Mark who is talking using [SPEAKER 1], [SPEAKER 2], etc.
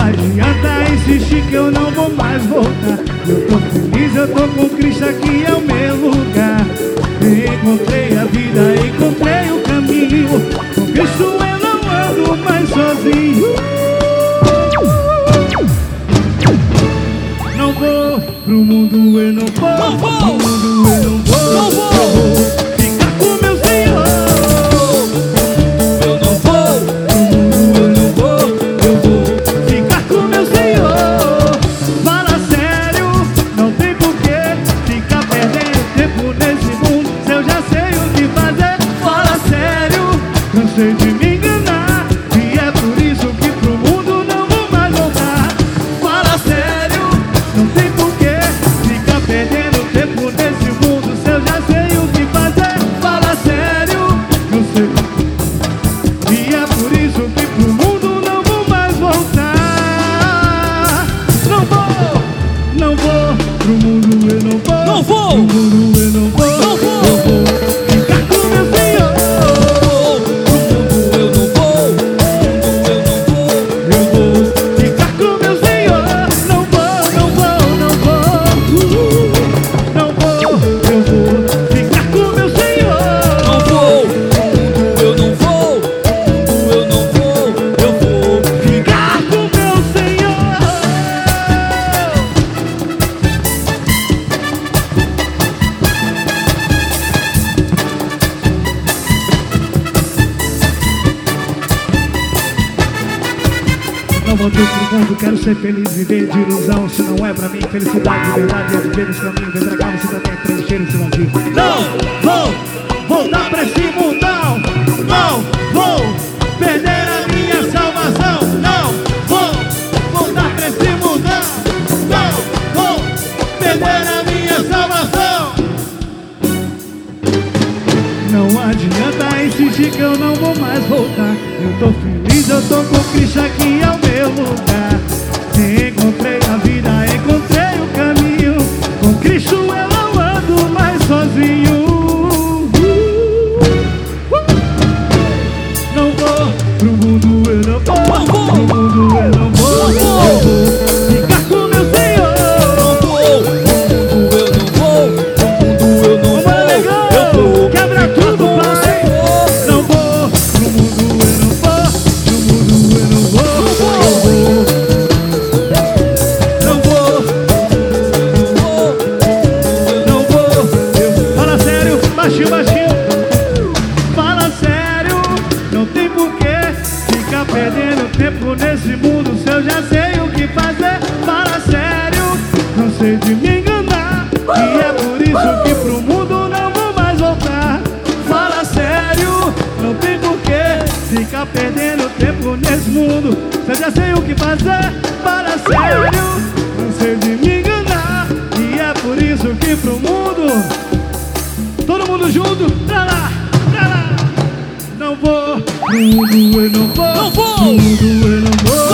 [SPEAKER 1] adianta insistir que eu não vou mais voltar. Eu tô feliz, eu tô com Cristo, aqui é o meu lugar. Encontrei a vida, encontrei o caminho. Com Cristo eu não ando mais sozinho. Não vou pro mundo, eu não vou.
[SPEAKER 2] Não vou.
[SPEAKER 1] Pro mundo eu não vou.
[SPEAKER 2] Não vou.
[SPEAKER 1] Eu vou ficar com meu Senhor.
[SPEAKER 2] Eu não vou.
[SPEAKER 1] Pro mundo eu não vou. Eu vou ficar com meu Senhor. Fala sério, não tem porquê ficar perdendo tempo nesse mundo, se eu já sei o que fazer. Fala sério, cansei de me enganar, e é por isso que pro mundo não vou mais voltar. Fala sério, não tem porquê ficar perdendo tempo nesse mundo, se eu já sei o que fazer. Fala sério, cansei. E é por isso que pro mundo não vou mais voltar. Não vou, não vou, pro mundo eu não vou.
[SPEAKER 2] Não vou.
[SPEAKER 1] Pro mundo eu não vou.
[SPEAKER 2] Não vou.
[SPEAKER 1] Eu vou ficar com meu Senhor.
[SPEAKER 2] Pro mundo eu não vou. Eu não vou.
[SPEAKER 1] Eu vou ficar com meu Senhor. Não vou, não vou, não vou. Não vou, eu vou ficar com meu Senhor.
[SPEAKER 2] Não vou. Eu não vou. Eu não vou. Eu vou.
[SPEAKER 1] Ficar com meu Senhor. Não voltei pro mundo, quero ser feliz, viver de ilusão. Se não é pra mim, felicidade, verdade é viver esse caminho. Vem pra cá, você também preencher esse vazio. Não vou voltar pra esse mundão. Não vou perder a minha salvação. Não vou voltar pra esse mundão. Não vou perder a minha salvação. Não adianta insistir que eu não vou mais voltar. Eu tô feliz, eu tô com Cristo, aqui é o meu lugar. Encontrei a vida, encontrei o caminho. Com Cristo eu não ando mais sozinho. Não vou pro mundo, eu não vou.
[SPEAKER 2] Não vou.
[SPEAKER 1] Pro mundo eu não vou.
[SPEAKER 2] Não vou.
[SPEAKER 1] Eu vou ficar com meu Senhor.
[SPEAKER 2] Não vou. Eu não vou. Eu não
[SPEAKER 1] Vamos, negão.
[SPEAKER 2] vou. Eu vou.
[SPEAKER 1] Quebra tudo, pai. Não vou pro mundo, eu não vou. Pro mundo eu não vou. Eu vou. Não vou. Não vou. Fala sério, baixinho, baixinho. Fala sério, não tem porquê ficar perdendo tempo nesse mundo, se eu já sei o que fazer. Fala sério, cansei de me enganar, e é por isso que pro mundo não vou mais voltar. Fala sério, não tem porquê ficar perdendo tempo nesse mundo, se eu já sei o que fazer. Fala sério, cansei de me enganar, e é por isso que pro mundo, todo mundo junto, pra lá, pra lá. Não vou, pro mundo eu não vou.
[SPEAKER 2] Não vou.
[SPEAKER 1] Pro mundo eu não vou.